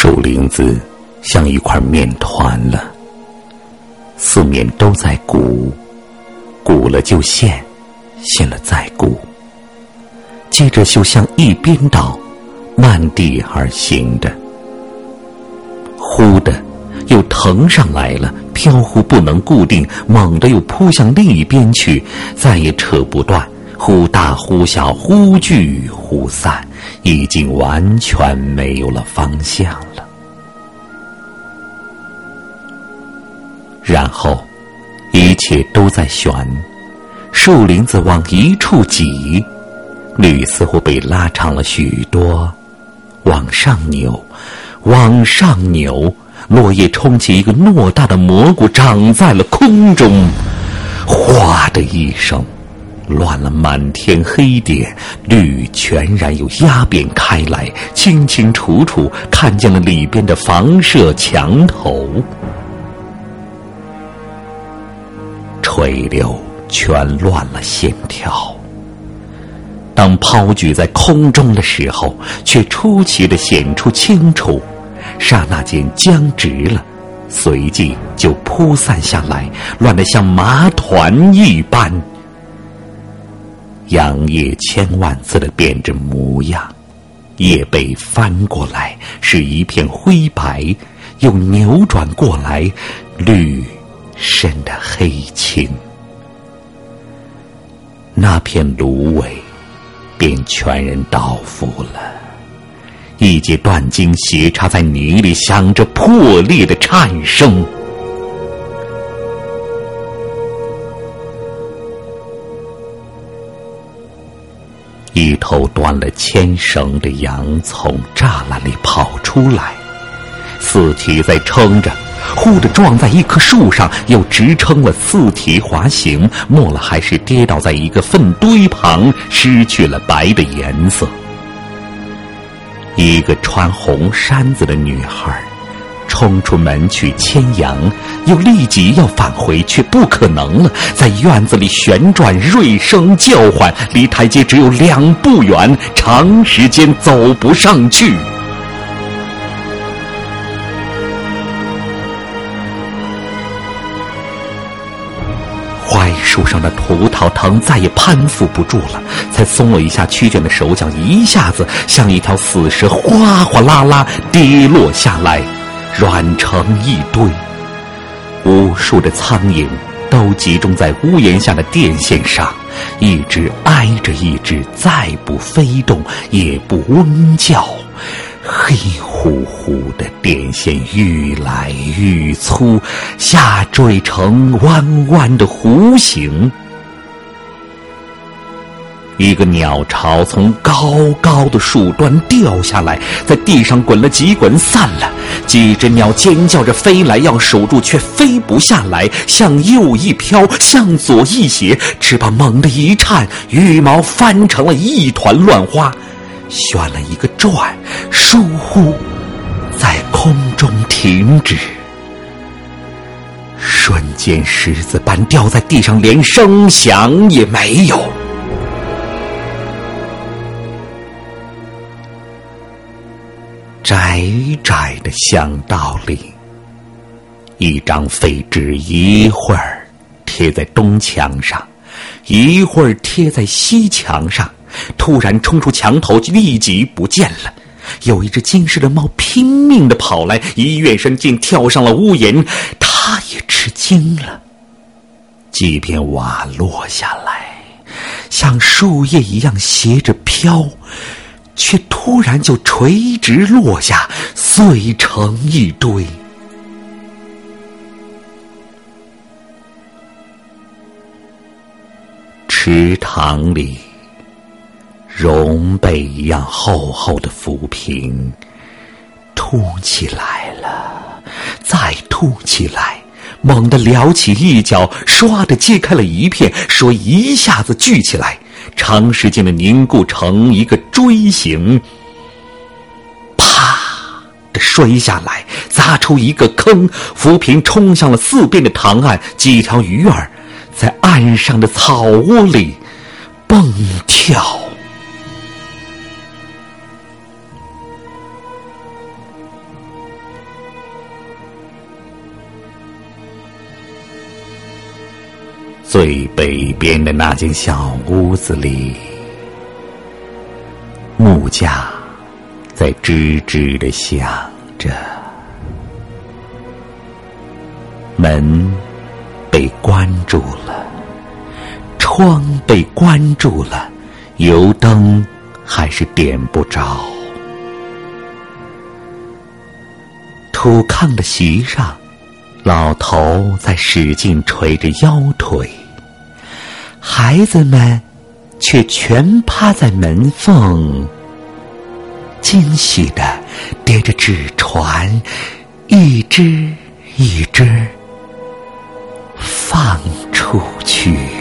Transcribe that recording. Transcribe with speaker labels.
Speaker 1: 树林子像一块面团了，四面都在鼓，鼓了就陷，陷了再鼓，接着就向一边倒，漫地而行的。忽的又腾上来了，飘忽不能固定，猛地又扑向另一边去，再也扯不断，忽大忽小，忽聚忽散，已经完全没有了方向了。然后一切都在旋，树林子往一处挤，绿似乎被拉长了许多，往上扭，往上扭，落叶冲起一个偌大的蘑菇，长在了空中，哗的一声，乱了满天黑点，绿全然又压扁开来，清清楚楚看见了里边的房舍墙头。垂柳全乱了线条，当抛举在空中的时候，却出奇地显出清楚，刹那间僵直了，随即就铺散下来，乱得像麻团一般。杨叶千万次地变着模样，叶被翻过来是一片灰白，又扭转过来，绿深的黑青。那片芦苇便全然倒伏了，一截断茎斜插在泥里，响着破裂的颤声。一头断了牵绳的羊从栅栏里跑出来，四蹄在撑着，忽地撞在一棵树上，又直撑了四蹄滑行，末了还是跌倒在一个粪堆旁，失去了白的颜色。一个穿红衫子的女孩冲出门去牵羊，又立即要返回，却不可能了，在院子里旋转，锐声叫唤，离台阶只有2步远，长时间走不上去。槐树上的葡萄藤再也攀附不住了，才松了一下曲卷的手脚，一下子像一条死蛇哗哗啦啦跌落下来，软成一堆。无数的苍蝇都集中在屋檐下的电线上，一只挨着一只，再不飞动，也不嗡叫。黑乎乎的电线愈来愈粗，下坠成弯弯的弧形。一个鸟巢从高高的树端掉下来，在地上滚了几滚，散了。几只鸟尖叫着飞来，要守住，却飞不下来，向右一飘，向左一斜，翅膀猛地一颤，羽毛翻成了一团乱花，旋了一个转，倏忽在空中停止，瞬间石子般掉在地上，连声响也没有。窄窄的巷道里，一张废纸一会儿贴在东墙上，一会儿贴在西墙上，突然冲出墙头，立即不见了。有一只惊世的猫拼命地跑来，一跃身竟跳上了屋檐，它也吃惊了。几片瓦落下来，像树叶一样斜着飘，却突然就垂直落下，碎成一堆。池塘里，绒被一样厚厚的浮萍凸起来了，再凸起来，猛地撩起一角，唰地揭开了一片，水一下子聚起来，长时间的凝固成一个锥形，啪地摔下来，砸出一个坑，浮萍冲向了四边的塘岸，几条鱼儿在岸上的草窝里蹦跳。 最北边的那间小屋子里，木匠在吱吱地响着，门被关住了，窗被关住了，油灯还是点不着。土炕的席上，老头在使劲捶着腰腿，孩子们却全趴在门缝，惊喜地叠着纸船，一只一只放出去。